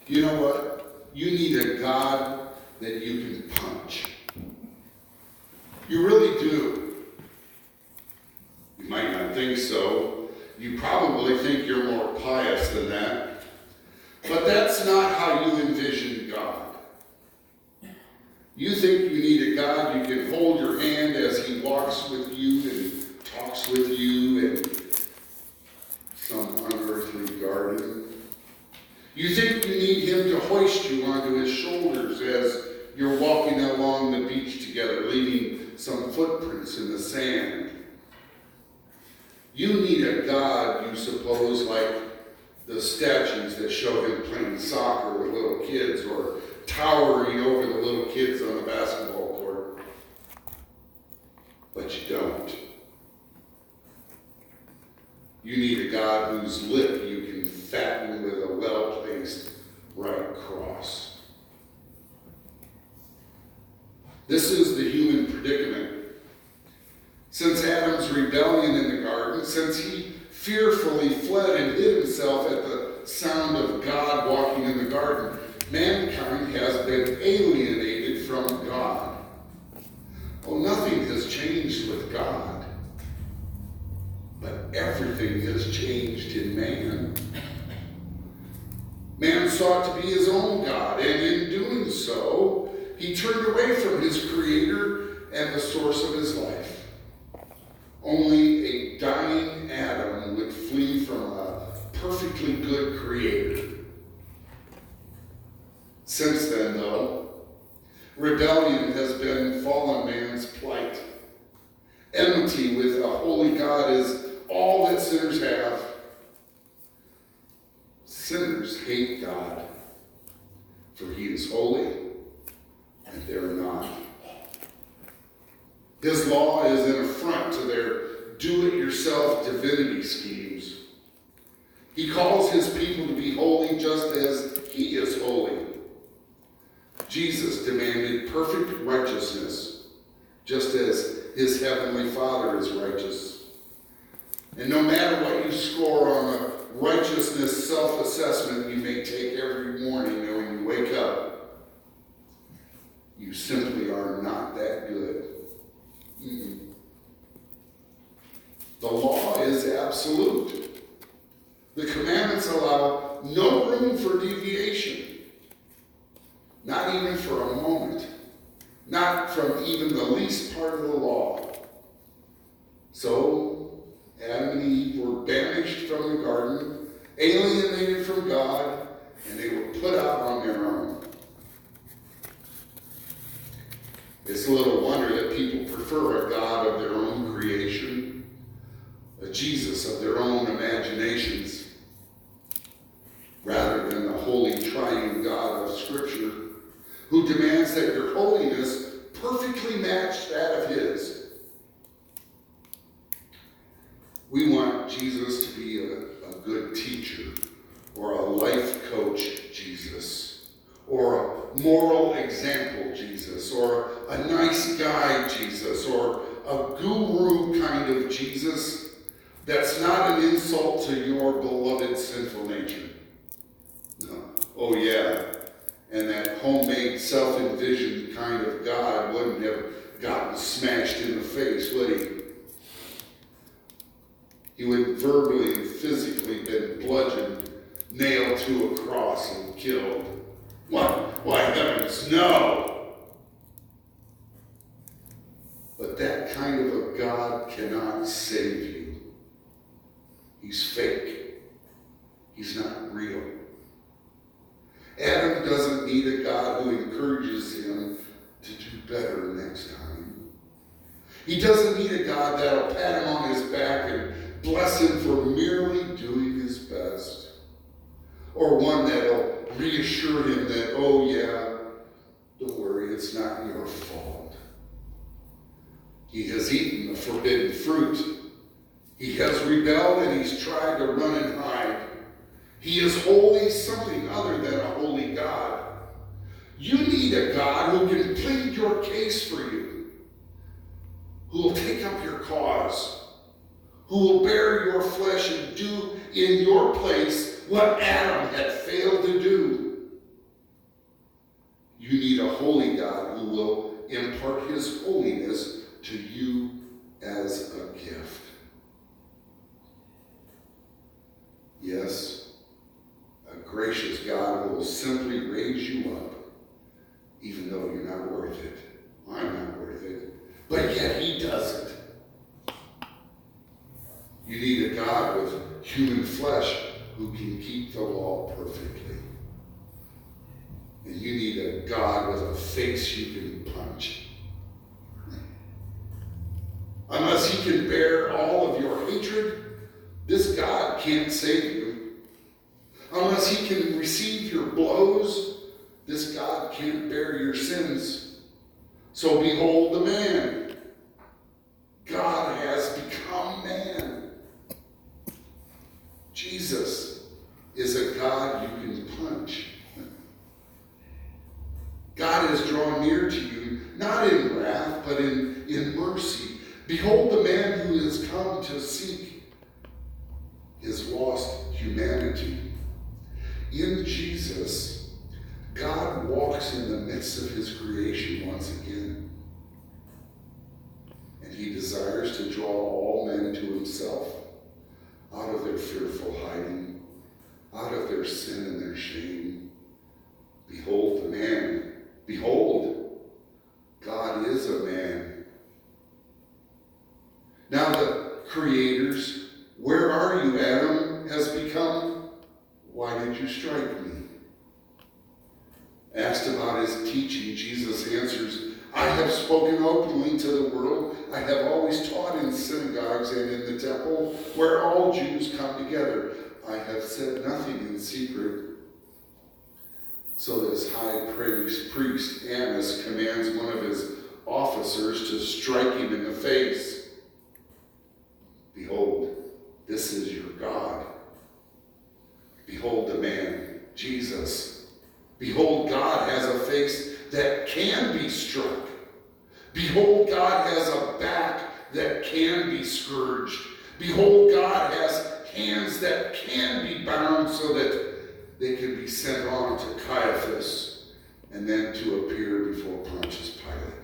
You know what? You need a God that you can punch. You really do. You might not think so. You probably think you're more pious than that. But that's not how you envision God. You think you need a God you can hold your hand as he walks with you and talks with you in some unearthly garden. You think you need him to hoist you onto his shoulders as you're walking along the beach together, leaving some footprints in the sand. You need a God, you suppose, like the statues that show him playing soccer with little kids or towering over the little kids on the basketball court. But you don't. You need a God whose lip you can fatten with a well-placed right cross. This is the human predicament. Since Adam's rebellion in the garden, since he fearfully fled and hid himself at the sound of God walking in the garden, mankind has been alienated from God. Well, nothing has changed with God, but everything has changed in man. Man sought to be his own God, and in doing so, he turned away from his Creator and the source of his life. Only a dying Adam would flee from a perfectly good Creator. Since then, though, rebellion has been fallen man's plight. Enmity with a holy God is all that sinners have. Sinners hate God, for he is holy, and they're not. His law is an affront to their do-it-yourself divinity schemes. He calls his people to be holy just as he is holy. Jesus demanded perfect righteousness, just as his heavenly Father is righteous. And no matter what you score on the righteousness self-assessment you may take every morning when you wake up, you simply are not that good. The law is absolute. The commandments allow no room for deviation. Not even for a moment. Not from even the least part of the law. So, Adam and Eve were banished from the garden, alienated from God, and they were put out on their own. It's little wonder that people prefer a God of their own creation, a Jesus of their own imaginations, rather than the holy triune God of Scripture, who demands that your holiness perfectly match that of his. We want Jesus to be a good teacher, or a life coach Jesus, or a moral example Jesus, or a nice guy Jesus, or a guru kind of Jesus that's not an insult to your beloved sinful nature. No. Oh yeah. And that homemade, self-envisioned kind of God wouldn't have gotten smashed in the face, would he? He would verbally and physically been bludgeoned, nailed to a cross, and killed. What? Why, heavens, no! But that kind of a God cannot save you. He's fake. He's not real. Adam doesn't need a God who encourages him to do better next time. He doesn't need a God that'll pat him on his back and bless him for merely doing his best. Or one that'll reassure him that, oh yeah, don't worry, it's not your fault. He has eaten the forbidden fruit. He has rebelled and he's tried to run and hide. He is wholly something other than a holy God. You need a God who can plead your case for you, who will take up your cause, who will bear your flesh and do in your place what Adam had failed to do. holy God who will impart his holiness to you as a gift. Yes, a gracious God will simply raise you up, even though you're not worth it. I'm not worth it. But yet he does it. You need a God with human flesh who can keep the law perfectly. And you need a God with a face you can punch. Unless he can bear all of your hatred, this God can't save you. Unless he can receive your blows, this God can't bear your sins. So behold the man. God has become man. Jesus is a God you can punch. God has drawn near to you, not in wrath, but in mercy. Behold the man who has come to seek his lost humanity. In Jesus, God walks in the midst of his creation once again. And he desires to draw all men to himself, out of their fearful hiding, out of their sin and their shame. Behold the man. Behold, God is a man. Now the creators, where are you, Adam, has become, why did you strike me? Asked about his teaching, Jesus answers, I have spoken openly to the world. I have always taught in synagogues and in the temple where all Jews come together. I have said nothing in secret. So this high priest Annas commands one of his officers to strike him in the face. Behold, this is your God. Behold the man, Jesus. Behold, God has a face that can be struck. Behold, God has a back that can be scourged. Behold, God has hands that can be bound so that they can be sent on to Caiaphas and then to appear before Pontius Pilate.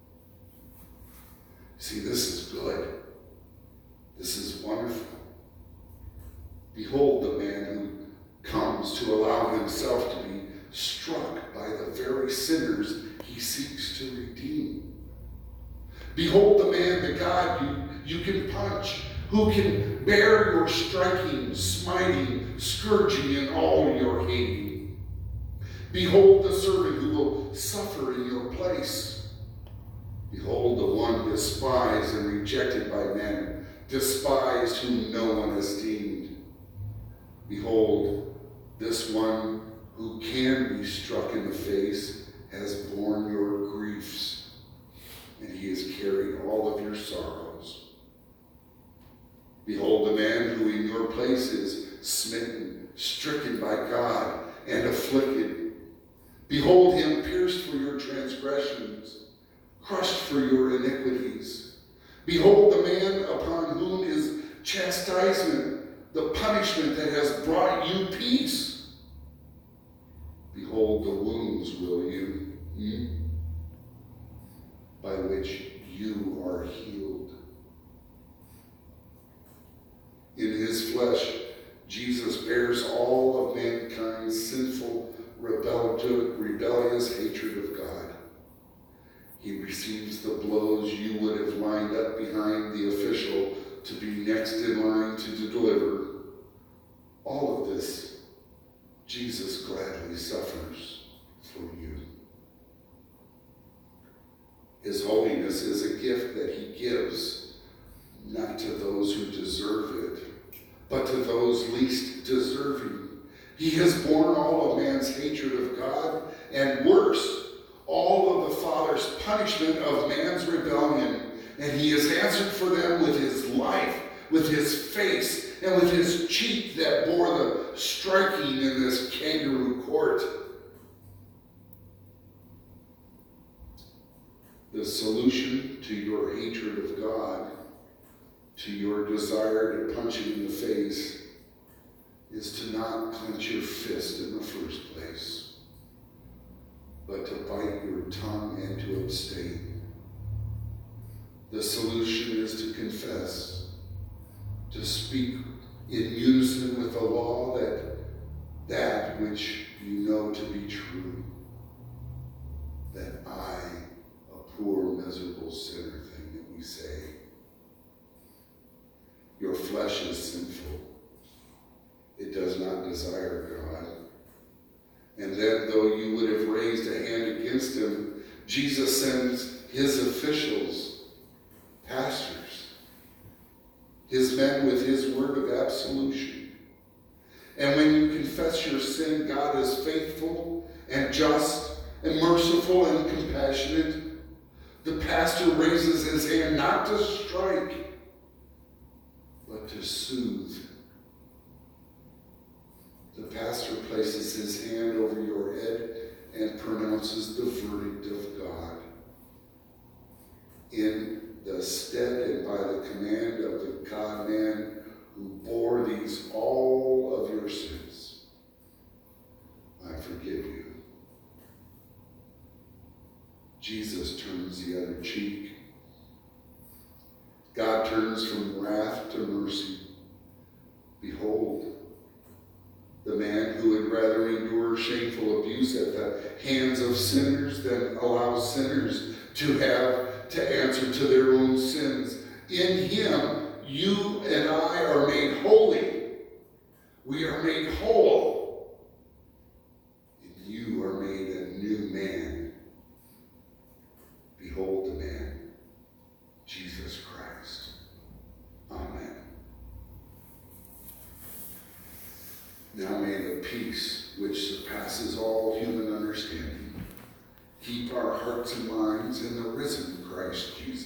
See, this is good. This is wonderful. Behold the man who comes to allow himself to be struck by the very sinners he seeks to redeem. Behold the man, the God you can punch, who can bear your striking, smiting, scourging, and all your hating. Behold the servant who will suffer in your place. Behold the one despised and rejected by men, despised whom no one esteemed. Behold, this one who can be struck in the face has borne your griefs, and he has carried all of your sorrows. Behold the man who in your place is smitten, stricken by God, and afflicted. Behold him pierced for your transgressions, crushed for your iniquities. Behold the man upon whom is chastisement, the punishment that has brought you peace. Behold the wounds, will you, by which you are healed. In his flesh, Jesus bears all of mankind's sinful, rebellious hatred of God. He receives the blows you would have lined up behind the official to be next in line to deliver. All of this, Jesus gladly suffers for you. His holiness is a gift that he gives, not to those who deserve it, but to those least deserving. He has borne all of man's hatred of God, and worse, all of the Father's punishment of man's rebellion. And he has answered for them with his life, with his face, and with his cheek that bore the striking in this kangaroo court. The solution to your hatred of God, to your desire to punch him in the face, is to not clench your fist in the first place, but but to bite your tongue and to abstain. The solution is to confess, to speak in unison with the law that which you know to be true, that I, a poor, miserable sinner, thing that we say. Your flesh is sinful. It does not desire God. And then, though you would have raised a hand against him, Jesus sends his officials, pastors, his men with his word of absolution. And when you confess your sin, God is faithful and just and merciful and compassionate. The pastor raises his hand not to strike, but to soothe. The pastor places his hand over your head and pronounces the verdict of God. In the stead and by the command of the God-man who bore these all of your sins, I forgive you. Jesus turns the other cheek. God turns from wrath to mercy. Behold, the man who would rather endure shameful abuse at the hands of sinners than allow sinners to have to answer to their own sins. In him, you and I are made holy. We are made whole. And you are made a new man. Behold the man, Jesus Christ. Amen. Now may the peace which surpasses all human understanding keep our hearts and minds in the risen Christ Jesus.